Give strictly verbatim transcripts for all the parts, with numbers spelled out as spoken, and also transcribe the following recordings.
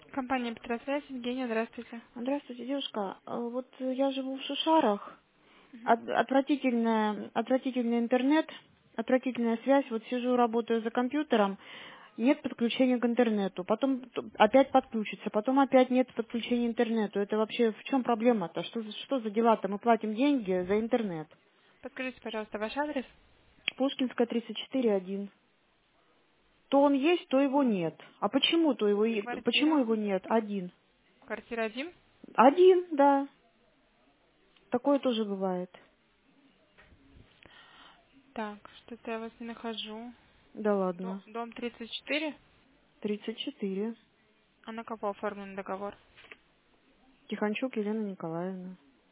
Компания Петросвязь, Евгения, здравствуйте. Здравствуйте, девушка. А Вот э, я живу в Шушарах. Мгм. От- отвратительная, отвратительный интернет, отвратительная связь. Вот сижу, работаю за компьютером, нет подключения к интернету. Потом т- опять подключится, потом опять нет подключения к интернету. Это вообще в чем проблема-то? Что, за- что за дела-то? Мы платим деньги за интернет. Подскажите, пожалуйста, ваш адрес? Пушкинская, тридцать четыре, один. То он есть, то его нет. А почему то его, е- почему Квартира? его нет? Один. Квартира один? Один, да. Такое тоже бывает. Так, что-то я вас не нахожу. Да До- ладно. Дом тридцать четыре? Тридцать четыре. А на кого оформлен договор? Тихончук Елена Николаевна.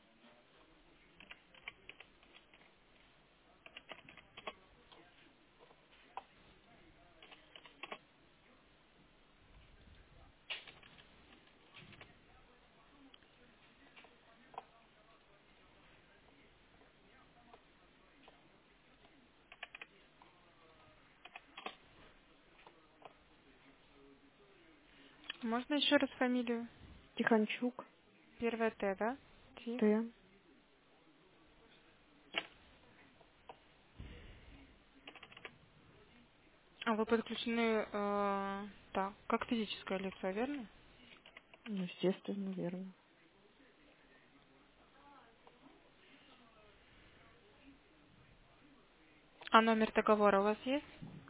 Можно еще раз фамилию? Тихончук. Первая Т, да? Ти. Т. А вы подключены, э, так, как физическое лицо, верно? Ну, естественно, верно. А номер договора у вас есть?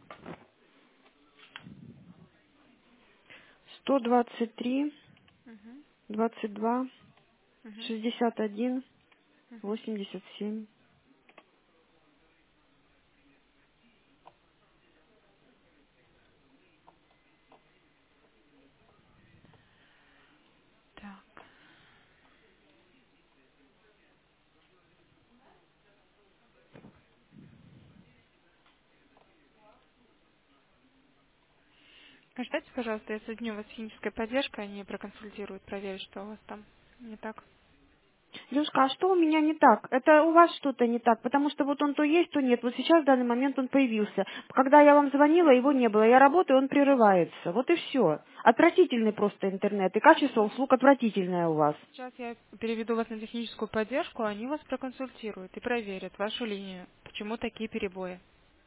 Сто двадцать три, Угу. двадцать два, Угу. шестьдесят один, Угу. восемьдесят семь. Так. Ждайте, пожалуйста, я соединю вас с технической поддержкой, они проконсультируют, проверят, что у вас там не так. Девушка, а что у меня не так? Это у вас что-то не так, потому что вот он то есть, то нет. Вот сейчас в данный момент он появился. Когда я вам звонила, его не было. Я работаю, он прерывается. Вот и все. Отвратительный просто интернет. И качество услуг отвратительное у вас. Сейчас я переведу вас на техническую поддержку, они вас проконсультируют и проверят вашу линию, почему такие перебои.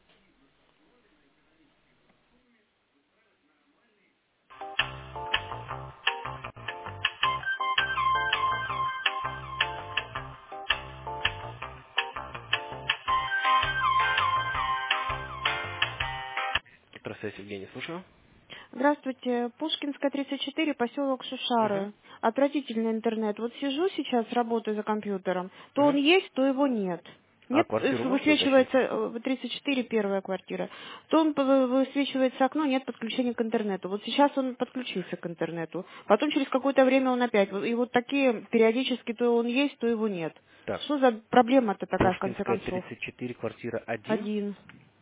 Здравствуйте, Евгений, слушаю. Здравствуйте. Пушкинская, тридцать четыре, поселок Угу. Шушары. Отвратительный интернет. Вот сижу сейчас, работаю за компьютером. То он Угу. есть, то его нет. А Нет, э, квартиру можете уточнить? высвечивается э, тридцать четыре, первая квартира. То он п- высвечивается окно, нет подключения к интернету. Вот сейчас он подключился к интернету. Потом через какое-то время он опять. Вот- И вот такие периодически то он есть, то его нет. Так, Что за проблема-то такая, в конце Пушкинская, концов? тридцать четыре, квартира один. Один.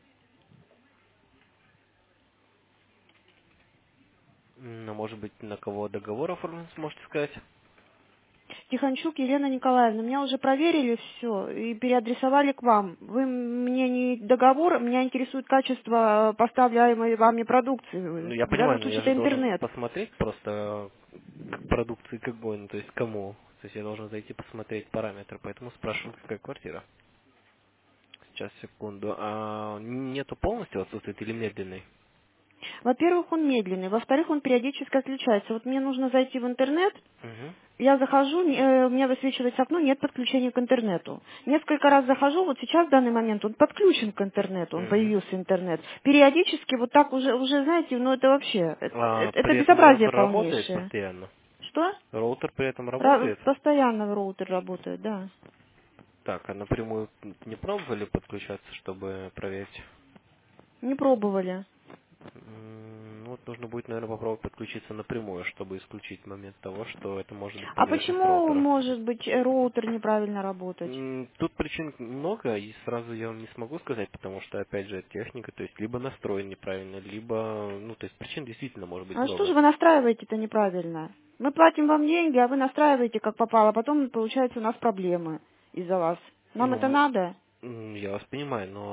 Ну, может быть, на кого договор оформлен, сможете сказать? Тихончук Елена Николаевна, меня уже проверили все и переадресовали к вам. Вы мне не договор, меня интересует качество поставляемой вами Ну, продукции. я В данном понимаю, но я случае же это должен интернет. посмотреть просто к продукции как бы, ну, то есть кому. То есть я должен зайти посмотреть параметры, поэтому спрашиваю, какая квартира. Сейчас, секунду. А нету полностью, отсутствует или медленный? Во-первых, он медленный, во-вторых, он периодически отключается. Вот мне нужно зайти в интернет, Угу. я захожу, э, у меня высвечивается окно, нет подключения к интернету. Несколько раз захожу, вот сейчас в данный момент он подключен к интернету, он Угу. появился интернет. Периодически вот так уже, уже знаете, ну это вообще, это, А это при этом безобразие роутер работает полнейшее. постоянно? Что? Роутер при этом Ра- работает? Постоянно роутер работает, да. Так, а напрямую не пробовали подключаться, чтобы проверить? Не пробовали. М, Ну, вот нужно будет, наверное, попробовать подключиться напрямую, чтобы исключить момент того, что это может быть А погрешность почему роутера. может быть э, роутер неправильно работать? М, Тут причин много, и сразу я вам не смогу сказать, потому что, опять же, техника, то есть либо настроен неправильно, либо, ну, то есть причин действительно может быть А что же много. вы настраиваете-то неправильно? Мы платим вам деньги, а вы настраиваете как попало, а потом получается у нас проблемы из-за вас. Нам это Ну, надо? м, я вас понимаю, но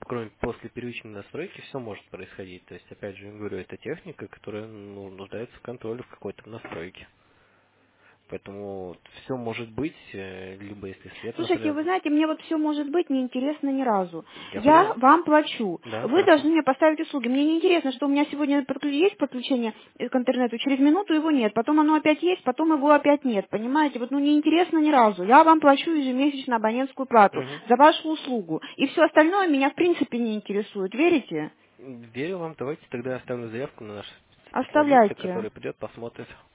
кроме после первичной настройки, все может происходить. То есть, опять же, я говорю, это техника, которая ну, нуждается в контроле в какой-то настройке. Поэтому все может быть, э, либо если свет, Слушайте, например, вы знаете, мне вот все может быть неинтересно ни разу. я Я понимаю. вам плачу. Да, Вы хорошо. должны мне поставить услуги. Мне не интересно, что у меня сегодня подклю- есть подключение э, к интернету, через минуту его нет, потом оно опять есть, потом его опять нет. Понимаете? Вот ну неинтересно ни разу. Я вам плачу ежемесячно абонентскую плату Мгм. за вашу услугу. И все остальное меня в принципе не интересует. Верите? Верю вам, давайте тогда я оставлю заявку на нашего специалиста, Оставляйте. который придет, посмотрит.